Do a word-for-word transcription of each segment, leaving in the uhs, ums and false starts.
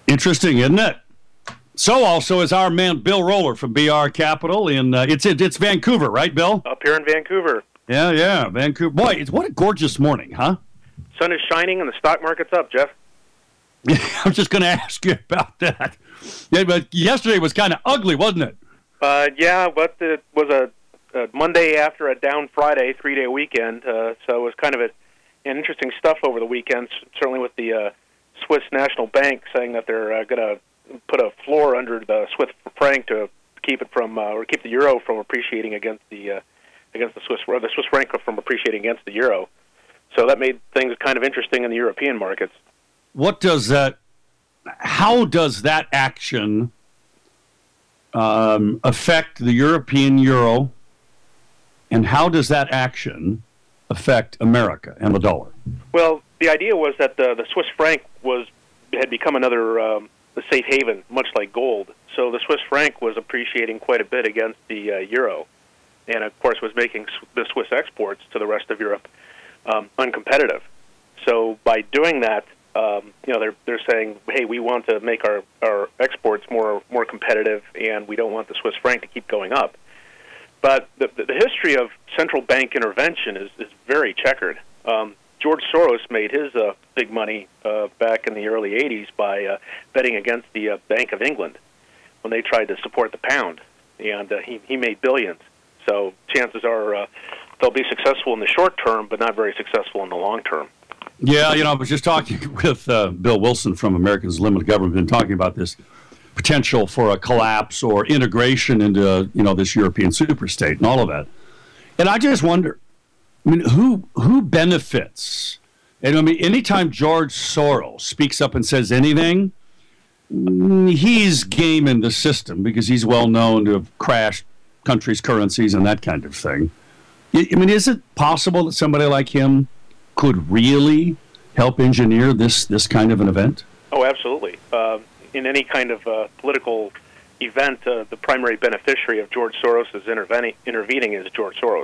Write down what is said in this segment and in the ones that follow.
Interesting, isn't it? So also is our man Bill Roller from B R Capital in uh, it's it, it's Vancouver, right, Bill? Up here in Vancouver. Yeah, yeah, Vancouver. Boy, it's, what a gorgeous morning, huh? Sun is shining and the stock market's up, Jeff. Yeah, I'm just going to ask you about that. Yeah, but yesterday was kind of ugly, wasn't it? Uh, yeah, but it was a, a Monday after a down Friday, three-day weekend, uh, so it was kind of a, an interesting stuff over the weekend, certainly with the uh, Swiss National Bank saying that they're uh, going to put a floor under the Swiss franc to keep it from, uh, or keep the euro from appreciating against the uh, against the Swiss, or the Swiss franc from appreciating against the euro. So that made things kind of interesting in the European markets. What does that? How does that action um, affect the European euro, and how does that action affect America and the dollar? Well, the idea was that the, the Swiss franc was had become another um, safe haven, much like gold. So the Swiss franc was appreciating quite a bit against the uh, euro, and of course was making the Swiss exports to the rest of Europe um, uncompetitive. So by doing that, um, you know, they're they're saying, hey, we want to make our, our exports more more competitive, and we don't want the Swiss franc to keep going up. But the, the history of central bank intervention is, is very checkered. Um, George Soros made his uh, big money uh, back in the early eighties by uh, betting against the uh, Bank of England when they tried to support the pound, and uh, he, he made billions. So chances are uh, they'll be successful in the short term, but not very successful in the long term. Yeah, you know, I was just talking with uh, Bill Wilson from Americans Limited Government, been talking about this potential for a collapse or integration into, you know, this European superstate and all of that. And I just wonder, I mean, who who benefits? And I mean, anytime George Soros speaks up and says anything, he's gaming the system because he's well known to have crashed countries' currencies and that kind of thing. I mean, is it possible that somebody like him could really help engineer this this kind of an event? Oh, absolutely. Uh, in any kind of uh, political event, uh, the primary beneficiary of George Soros' intervening, intervening is George Soros.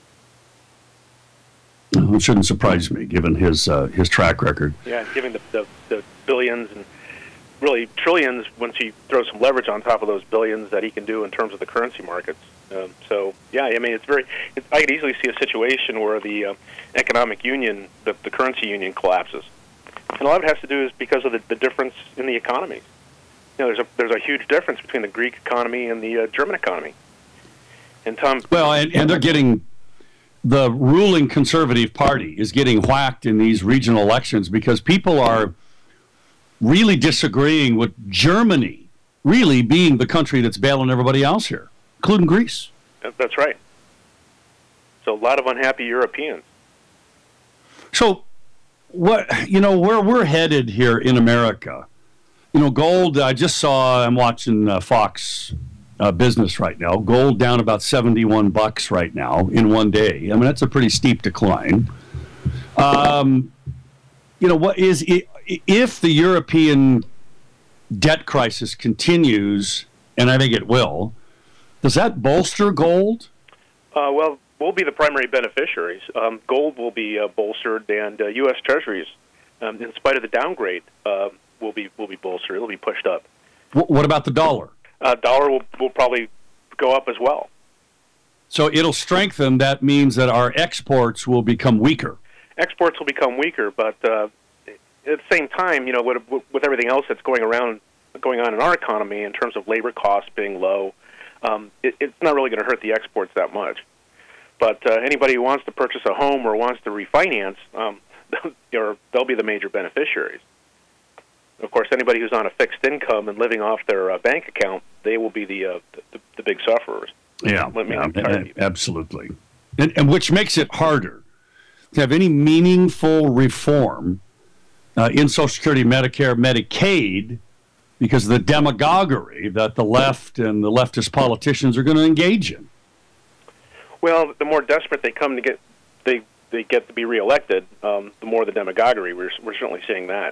It shouldn't surprise me, given his uh, his track record. Yeah, giving the, the, the billions and really trillions once you throw some leverage on top of those billions that he can do in terms of the currency markets. Um, so, yeah, I mean, it's very. It's, I could easily see a situation where the uh, economic union, the, the currency union, collapses, and a lot of it has to do is because of the, the difference in the economy. You know, there's a there's a huge difference between the Greek economy and the uh, German economy. And Tom, well, and, and they're getting. The ruling Conservative Party is getting whacked in these regional elections because people are really disagreeing with Germany really being the country that's bailing everybody else here, including Greece. That's right. So a lot of unhappy Europeans. So, what you know, where we're headed here in America, you know, gold, I just saw, I'm watching uh, Fox Uh, business right now. Gold down about seventy-one bucks right now in one day. I mean, that's a pretty steep decline. Um, you know, what is if the European debt crisis continues, and I think it will, does that bolster gold? Uh, well, we'll be the primary beneficiaries. Um, gold will be uh, bolstered, and uh, U S Treasuries, um, in spite of the downgrade, uh, will be will be bolstered. It'll be pushed up. W- what about the dollar? Uh, dollar will, will probably go up as well. So it'll strengthen. That means that our exports will become weaker. Exports will become weaker, but uh, at the same time, you know, with, with everything else that's going around, going on in our economy in terms of labor costs being low, um, it, it's not really going to hurt the exports that much. But uh, anybody who wants to purchase a home or wants to refinance, um, they'll be the major beneficiaries. Of course, anybody who's on a fixed income and living off their uh, bank account, they will be the uh, the, the big sufferers. Yeah, yeah absolutely. And, and which makes it harder to have any meaningful reform uh, in Social Security, Medicare, Medicaid, because of the demagoguery that the left and the leftist politicians are going to engage in. Well, the more desperate they come to get, they they get to be reelected, um, the more the demagoguery. We're we're certainly seeing that.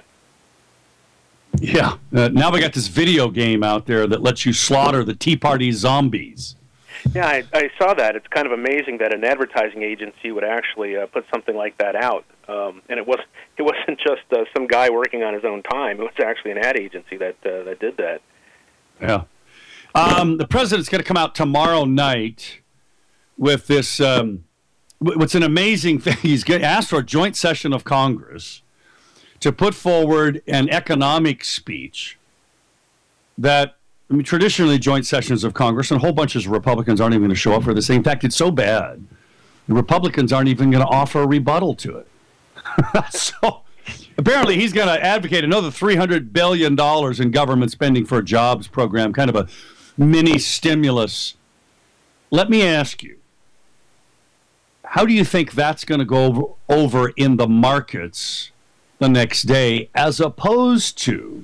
Yeah. Uh, now we got this video game out there that lets you slaughter the Tea Party zombies. Yeah, I, I saw that. It's kind of amazing that an advertising agency would actually uh, put something like that out. Um, and it was it wasn't just uh, some guy working on his own time. It was actually an ad agency that uh, that did that. Yeah. Um, the president's going to come out tomorrow night with this. Um, what's an amazing thing? He's asked for a joint session of Congress to put forward an economic speech that, I mean, traditionally joint sessions of Congress and whole bunches of Republicans aren't even going to show up for this. In fact, it's so bad, the Republicans aren't even going to offer a rebuttal to it. So apparently he's going to advocate another three hundred billion dollars in government spending for a jobs program, kind of a mini stimulus. Let me ask you, how do you think that's going to go over, over in the markets the next day, as opposed to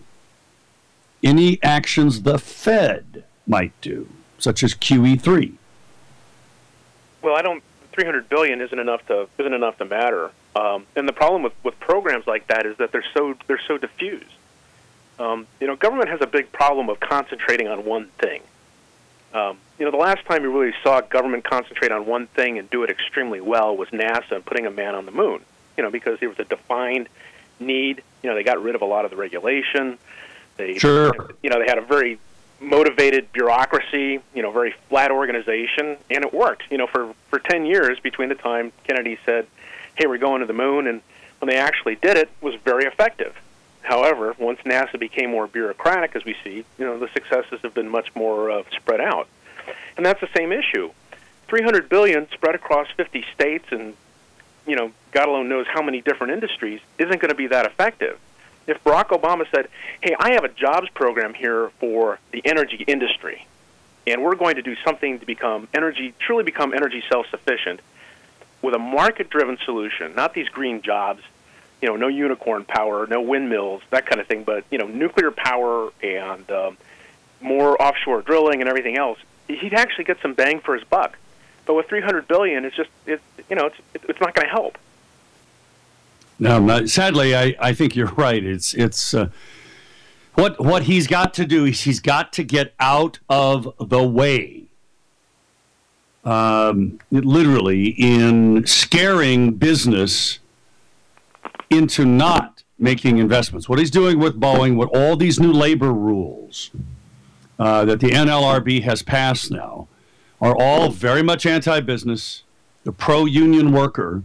any actions the Fed might do, such as Q E three? Well, I don't. three hundred billion dollars isn't enough to isn't enough to matter. Um, and the problem with, with programs like that is that they're so they're so diffused. Um, you know, government has a big problem of concentrating on one thing. Um, you know, the last time you really saw government concentrate on one thing and do it extremely well was NASA and putting a man on the moon. You know, because there was a defined need. You know, they got rid of a lot of the regulation. They, sure. You know, they had a very motivated bureaucracy, you know, very flat organization, and it worked. You know, for, for ten years between the time Kennedy said, hey, we're going to the moon, and when they actually did it, it was very effective. However, once NASA became more bureaucratic, as we see, you know, the successes have been much more uh, spread out. And that's the same issue. three hundred billion dollars spread across fifty states and, you know, God alone knows how many different industries isn't going to be that effective. If Barack Obama said, hey, I have a jobs program here for the energy industry, and we're going to do something to become energy, truly become energy self-sufficient with a market-driven solution, not these green jobs, you know, no unicorn power, no windmills, that kind of thing, but, you know, nuclear power and um, more offshore drilling and everything else, he'd actually get some bang for his buck. But with three hundred billion dollars, it's just, it, you know, it's, it's not going to help. No, not, sadly, I, I think you're right. It's it's uh, what what he's got to do is he's got to get out of the way, um, literally, in scaring business into not making investments. What he's doing with Boeing, with all these new labor rules uh, that the N L R B has passed now, are all very much anti-business, the pro-union worker.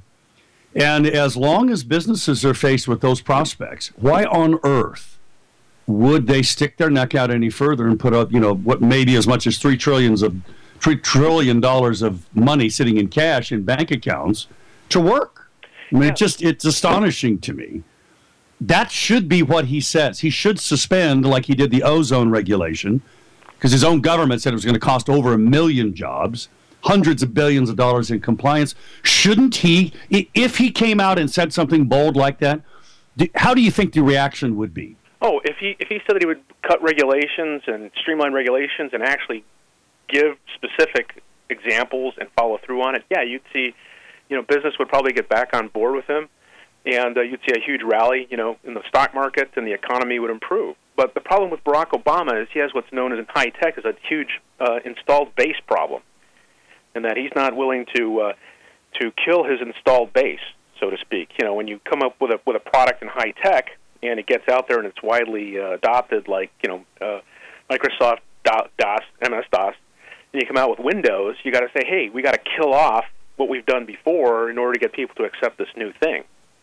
And as long as businesses are faced with those prospects, why on earth would they stick their neck out any further and put up, you know, what may be as much as three trillions of three trillion dollars of money sitting in cash in bank accounts to work? I mean, yeah. it just it's astonishing to me. That should be what he says. He should suspend, like he did the ozone regulation, because his own government said it was going to cost over a million jobs. Hundreds of billions of dollars in compliance. Shouldn't he, if he came out and said something bold like that, how do you think the reaction would be? Oh, if he if he said that he would cut regulations and streamline regulations and actually give specific examples and follow through on it, yeah, you'd see, you know, business would probably get back on board with him, and uh, you'd see a huge rally, you know, in the stock market, and the economy would improve. But the problem with Barack Obama is he has what's known as in high tech as a huge uh, installed base problem. And that he's not willing to uh, to kill his installed base, so to speak. You know, when you come up with a with a product in high tech and it gets out there and it's widely uh, adopted, like you know, uh, Microsoft DOS, M S DOS, and you come out with Windows, you got to say, hey, we got to kill off what we've done before in order to get people to accept this new thing.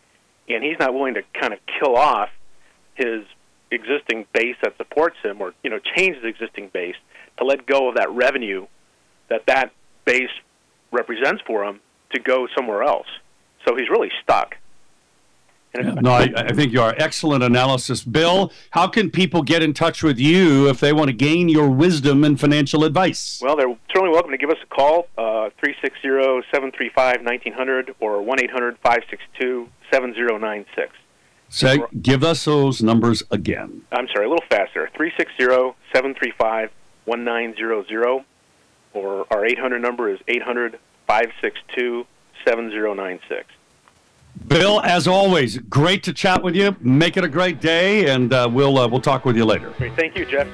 And he's not willing to kind of kill off his existing base that supports him, or you know, change his existing base to let go of that revenue that that base represents for him to go somewhere else. So he's really stuck. Yeah, no, I, I think you are. Excellent analysis. Bill, how can people get in touch with you if they want to gain your wisdom and financial advice? Well, they're certainly welcome to give us a call, uh, three six zero, seven three five, one nine zero zero or one eight hundred, five six two, seven zero nine six. Say, give us those numbers again. I'm sorry, a little faster. three six zero, seven three five, one nine zero zero. Or our eight hundred number is eight hundred, five six two, seven zero nine six. Bill, as always, great to chat with you. Make it a great day, and uh, we'll uh, we'll talk with you later. Great. Thank you, Jeff.